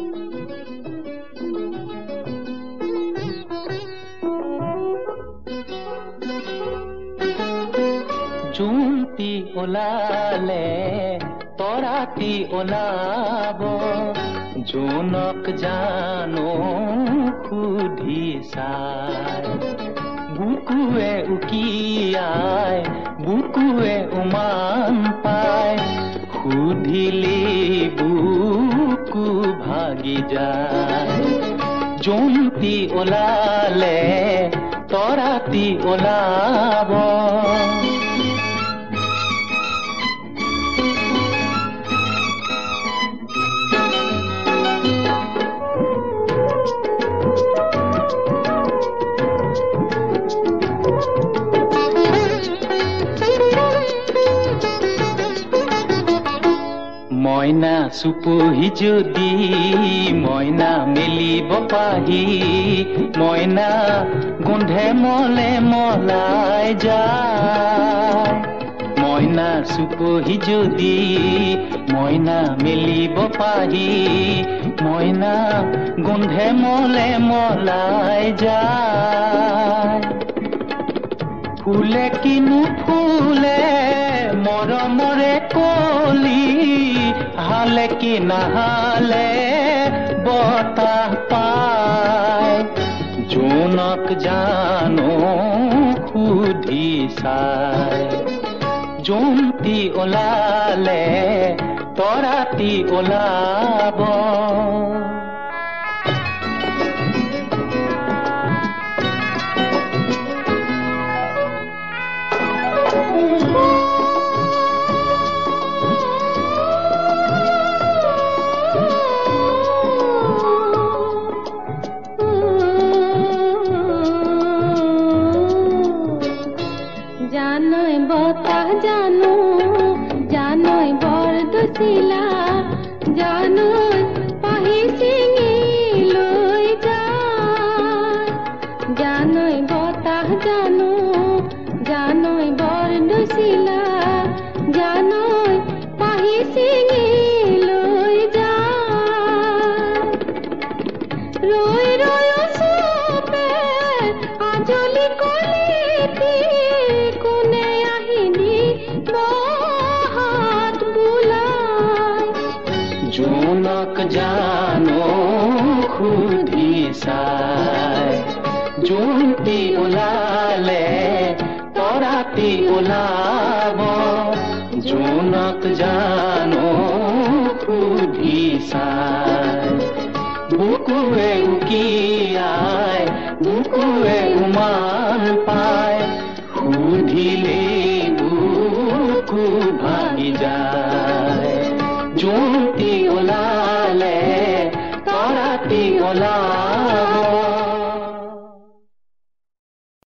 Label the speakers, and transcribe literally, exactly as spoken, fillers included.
Speaker 1: জোনটি ওলালে তৰাটি ওলাব জোনক জানো সুধি চাই বুকুৱে উকিয়াই বুকুৱে উমান পায় সুধিলি বুকু ভাগি যায় জোনটি ওলালে তৰাটি ওলাব মইনা চুপহি যদি মইনা মেলিব পাহি মইনা গোন্ধে মলে মলাই যায় মইনা চুপহি যদি মইনা মেলিব পাহি মইনা গোন্ধে মলে মলাই যায় ফুলে কিনো ফুলে মৰমৰে কলি হালে কি নাহালে বতাহ পায় জোনক জানো সুধি চাই জোনটি ওলালে তৰাটি ওলাব
Speaker 2: জানই বতাহ জানো জানই বৰদচিলা জানই পাহি চিঙি লৈ যায় জানই বতাহ জানো জানই বৰদচিলা জানই পাহি চিঙি লৈ যায় ৰৈ ৰৈ চুপে আজলি কলিতি কোনে আহিনি হাত বুলাই
Speaker 1: জোনক জানো সুধি চাই জোনটি ওলালে তৰাটি ওলাব জোনক জানো সুধি চাই বুকুৱে উকিয়াই বুকুৱে উমান পায় সুধিলে বুকু ভাগি যায় জোনটি ওলালে তৰাটি ওলাব